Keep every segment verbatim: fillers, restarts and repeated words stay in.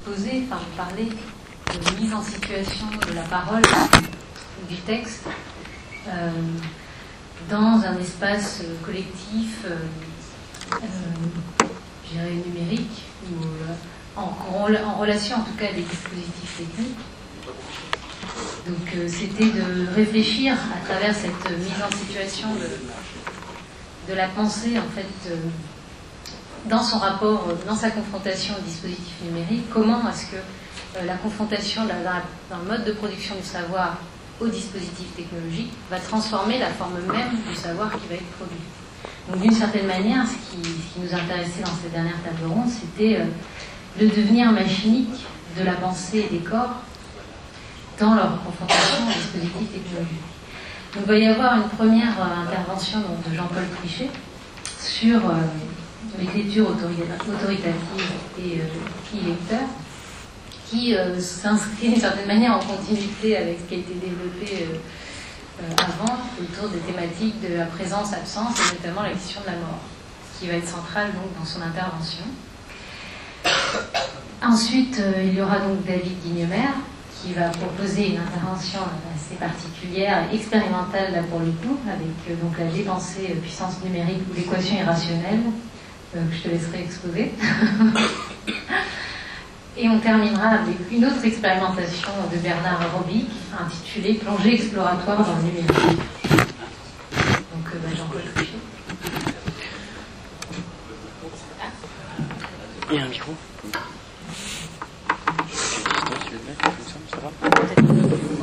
poser, enfin vous parlez de mise en situation de la parole ou du texte euh, dans un espace collectif, euh, euh, je dirais numérique, ou euh, en, en, en relation en tout cas avec des dispositifs techniques. Donc euh, c'était de réfléchir à travers cette mise en situation de, de la pensée en fait. Euh, dans son rapport, dans sa confrontation au dispositif numérique, comment est-ce que euh, la confrontation dans, la, dans le mode de production du savoir au dispositif technologique va transformer la forme même du savoir qui va être produit. Donc d'une certaine manière, ce qui, ce qui nous intéressait dans cette dernière table ronde, c'était euh, le devenir machinique de la pensée et des corps dans leur confrontation au dispositif technologique. Donc il va y avoir une première euh, intervention donc, de Jean-Paul Trichet sur euh, l'écriture autoritative et euh, e-lecteur, qui euh, s'inscrit d'une certaine manière en continuité avec ce qui a été développé euh, euh, avant autour des thématiques de la présence-absence et notamment la question de la mort, qui va être centrale donc dans son intervention. Ensuite, euh, il y aura donc David Guignemer qui va proposer une intervention assez particulière, expérimentale là pour le coup, avec euh, donc la dépensée euh, puissance numérique ou l'équation irrationnelle. Euh, que je te laisserai exposer. Et on terminera avec une autre expérimentation de Bernard Robic intitulée Plongée exploratoire dans le numérique. Donc euh, bah, Jean-Paul Trichet. Il y a un micro. Tu veux le mettre comme ça, ça va ?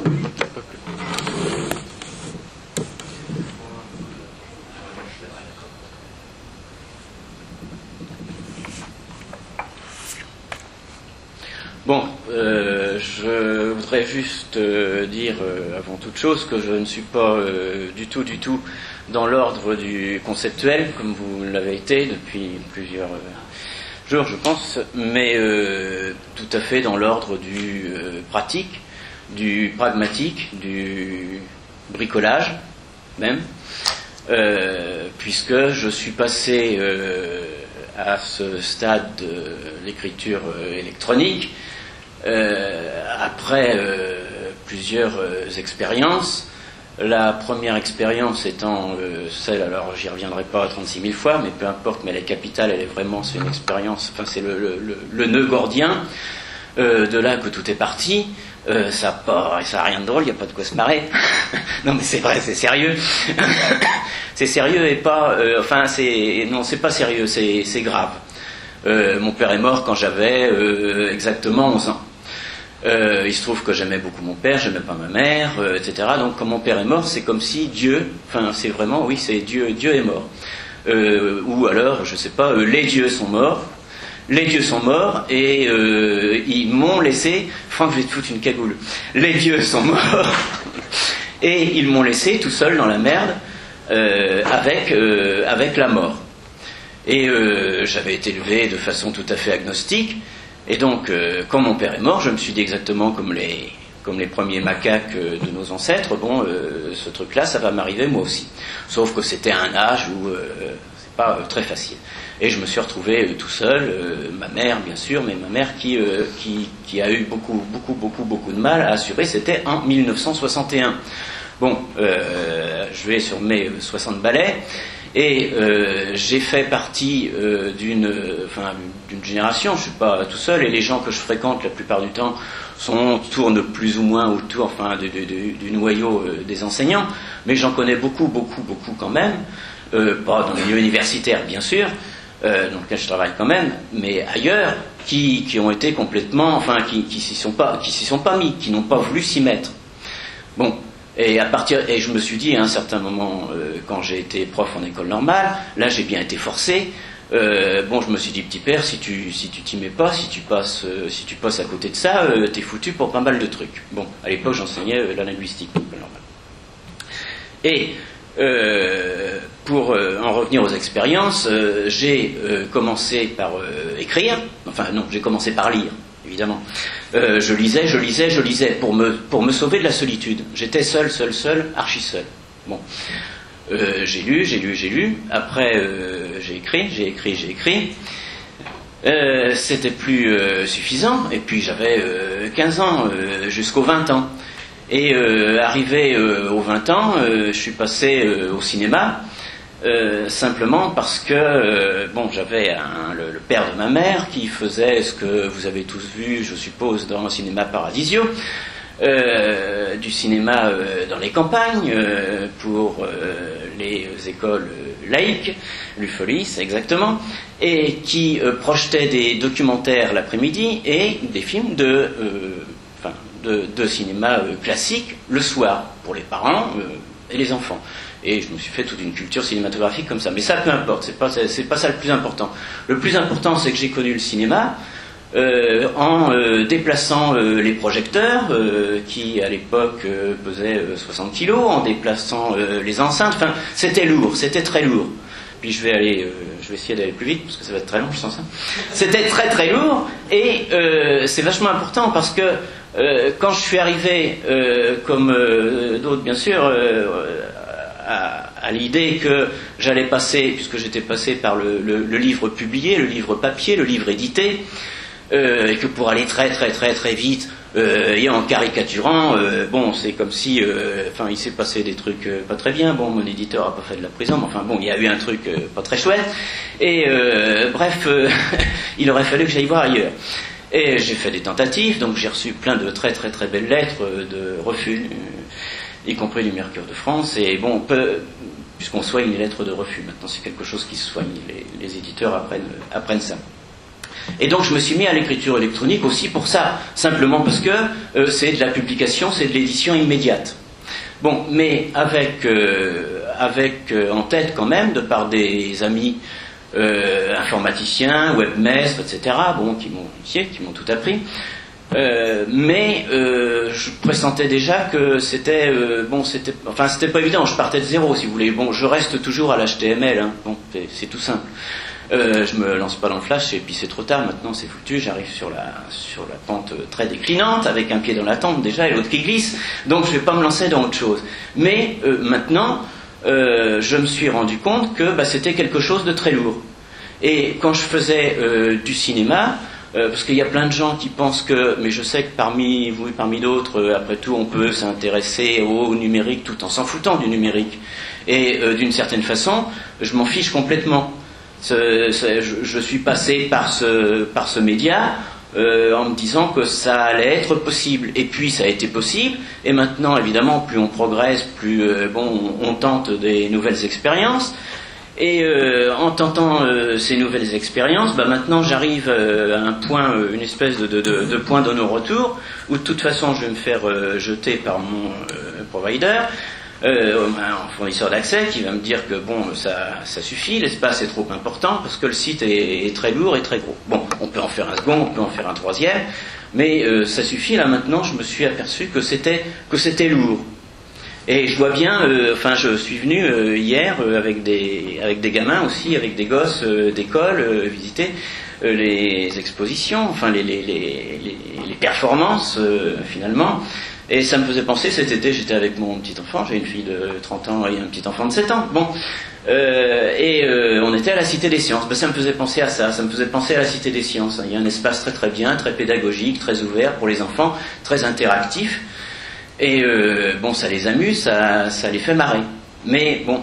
Bon, euh, je voudrais juste euh, dire euh, avant toute chose que je ne suis pas euh, du tout, du tout dans l'ordre du conceptuel, comme vous l'avez été depuis plusieurs euh, jours, je pense, mais euh, tout à fait dans l'ordre du euh, pratique, du pragmatique, du bricolage même, euh, puisque je suis passé euh, à ce stade de l'écriture euh, électronique Euh, après euh, plusieurs euh, expériences. La première expérience étant euh, celle, alors j'y reviendrai pas trente-six mille fois, mais peu importe, mais la capitale, elle est vraiment, c'est une expérience, enfin c'est le, le, le, le nœud gordien, euh, de là que tout est parti. Euh, ça n'a pas, ça a rien de drôle, il n'y a pas de quoi se marrer. Non mais c'est vrai, c'est sérieux. C'est sérieux et pas, euh, enfin c'est, non c'est pas sérieux, c'est, c'est grave. Euh, mon père est mort quand j'avais euh, exactement onze ans. Euh, il se trouve que j'aimais beaucoup mon père, j'aimais pas ma mère, euh, et cetera. Donc quand mon père est mort, c'est comme si Dieu, enfin c'est vraiment, oui, c'est Dieu, Dieu est mort. Euh, ou alors, je sais pas, euh, les dieux sont morts, les dieux sont morts et euh, ils m'ont laissé, enfin je vais te foutre une cagoule, les dieux sont morts et ils m'ont laissé tout seul dans la merde euh, avec, euh, avec la mort. Et euh, j'avais été élevé de façon tout à fait agnostique. Et donc, euh, quand mon père est mort, je me suis dit exactement comme les, comme les premiers macaques euh, de nos ancêtres, bon, euh, ce truc-là, ça va m'arriver moi aussi. Sauf que c'était à un âge où euh, c'est pas euh, très facile. Et je me suis retrouvé euh, tout seul, euh, ma mère bien sûr, mais ma mère qui, euh, qui, qui a eu beaucoup, beaucoup, beaucoup, beaucoup de mal à assurer, c'était en mille neuf cent soixante et un. Bon, euh, je vais sur mes soixante balais. Et euh, j'ai fait partie euh, d'une, enfin, d'une génération, je ne suis pas tout seul, et les gens que je fréquente la plupart du temps sont, tournent plus ou moins autour enfin, de, de, de, du noyau euh, des enseignants, mais j'en connais beaucoup, beaucoup, beaucoup quand même, euh, pas dans le milieu universitaire bien sûr, euh, dans lequel je travaille quand même, mais ailleurs, qui, qui ont été complètement, enfin, qui, qui s'y sont pas, qui s'y sont pas mis, qui n'ont pas voulu s'y mettre. Bon. Et à partir, et je me suis dit à un certain moment, euh, quand j'ai été prof en école normale, là j'ai bien été forcé. Euh, bon, je me suis dit, petit père, si tu si tu t'y mets pas, si tu passes euh, si tu passes à côté de ça, euh, t'es foutu pour pas mal de trucs. Bon, à l'époque j'enseignais euh, la linguistique en école normale. Et euh, pour euh, en revenir aux expériences, euh, j'ai euh, commencé par euh, écrire. Enfin non, j'ai commencé par lire. Évidemment. Euh, je lisais, je lisais, je lisais pour me, pour me sauver de la solitude. J'étais seul, seul, seul, archi seul. Bon. Euh, j'ai lu, j'ai lu, j'ai lu. Après, euh, j'ai écrit, j'ai écrit, j'ai écrit. Euh, c'était plus euh, suffisant, et puis j'avais euh, quinze ans, euh, jusqu'aux vingt ans. Et euh, arrivé euh, aux vingt ans, euh, je suis passé euh, au cinéma, euh, simplement parce que euh, bon, j'avais un, le, le père de ma mère qui faisait ce que vous avez tous vu, je suppose, dans le cinéma Paradisio, euh, du cinéma euh, dans les campagnes, euh, pour euh, les écoles laïques, l'Ufolis exactement, et qui euh, projetait des documentaires l'après-midi et des films de, euh, enfin, de, de cinéma euh, classique le soir, pour les parents euh, et les enfants. Et je me suis fait toute une culture cinématographique comme ça. Mais ça, peu importe, c'est pas, c'est, c'est pas ça le plus important. Le plus important, c'est que j'ai connu le cinéma euh, en euh, déplaçant euh, les projecteurs, euh, qui à l'époque euh, pesaient euh, soixante kilos, en déplaçant euh, les enceintes. Enfin, c'était lourd, c'était très lourd. Puis je vais aller, euh, je vais essayer d'aller plus vite parce que ça va être très long, je sens ça. C'était très très lourd et euh, c'est vachement important parce que euh, quand je suis arrivé, euh, comme euh, d'autres bien sûr, euh, à, à l'idée que j'allais passer, puisque j'étais passé par le, le, le livre publié, le livre papier, le livre édité, euh, et que pour aller très très très très vite, euh, et en caricaturant, euh, bon, c'est comme si, euh, enfin, il s'est passé des trucs euh, pas très bien. Bon, mon éditeur a pas fait de la prison, mais enfin bon, il y a eu un truc euh, pas très chouette. Et euh, bref, euh, il aurait fallu que j'aille voir ailleurs. Et j'ai fait des tentatives, donc j'ai reçu plein de très très très belles lettres de refus, euh, y compris du Mercure de France. Et bon, on peut, puisqu'on soigne les lettres de refus, maintenant c'est quelque chose qui se soigne. Les, les éditeurs apprennent, apprennent ça. Et donc je me suis mis à l'écriture électronique aussi pour ça, simplement parce que euh, c'est de la publication, c'est de l'édition immédiate. Bon, mais avec, euh, avec euh, en tête quand même, de par des amis euh, informaticiens, webmestres, et cetera, bon, qui m'ont initié, qui m'ont tout appris. Euh, mais euh, je pressentais déjà que c'était euh, bon, c'était, enfin c'était pas évident. Je partais de zéro, si vous voulez. Bon, je reste toujours à l'H T M L. Hein. Bon, c'est, c'est tout simple. Euh, je me lance pas dans le flash et puis c'est trop tard, maintenant c'est foutu, j'arrive sur la, sur la pente très déclinante, avec un pied dans la tente déjà et l'autre qui glisse, donc je vais pas me lancer dans autre chose. Mais euh, maintenant, euh, je me suis rendu compte que bah, c'était quelque chose de très lourd. Et quand je faisais euh, du cinéma, euh, parce qu'il y a plein de gens qui pensent que, mais je sais que parmi vous et parmi d'autres, euh, après tout, on peut s'intéresser au numérique tout en s'en foutant du numérique. Et euh, d'une certaine façon, je m'en fiche complètement. Ce, ce, je, je suis passé par ce, par ce média euh, en me disant que ça allait être possible. Et puis ça a été possible. Et maintenant, évidemment, plus on progresse, plus euh, bon, on, on tente des nouvelles expériences. Et euh, en tentant euh, ces nouvelles expériences, bah, maintenant j'arrive euh, à un point, euh, une espèce de, de, de, de point de non-retour, où de toute façon je vais me faire euh, jeter par mon euh, provider. Euh, un fournisseur d'accès qui va me dire que bon, ça, ça suffit, l'espace est trop important parce que le site est, est très lourd et très gros. Bon, on peut en faire un second, on peut en faire un troisième, mais euh, ça suffit. Là maintenant, je me suis aperçu que c'était que c'était lourd. Et je vois bien, euh, enfin, je suis venu euh, hier euh, avec des avec des gamins aussi, avec des gosses euh, d'école, euh, visiter euh, les expositions, enfin les les les, les, les performances euh, finalement. Et ça me faisait penser, cet été j'étais avec mon petit enfant, j'ai une fille de trente ans et un petit enfant de sept ans, bon, euh, et euh, on était à la Cité des Sciences. Ben, ça me faisait penser à ça, ça me faisait penser à la Cité des Sciences. Il y a un espace très très bien, très pédagogique, très ouvert pour les enfants, très interactif, et euh, bon, ça les amuse, ça, ça les fait marrer. Mais bon,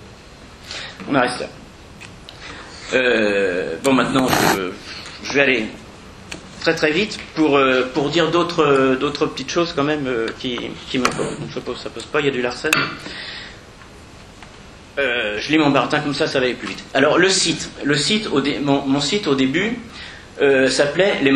on arrête là. Euh, bon, maintenant, je, je vais aller très très vite pour euh, pour dire d'autres euh, d'autres petites choses quand même euh, qui qui me je pose ça pose pas, il y a du Larsen. Euh, je lis mon baratin comme ça, ça va aller plus vite. Alors le site, le site au dé, mon, mon site au début euh, s'appelait les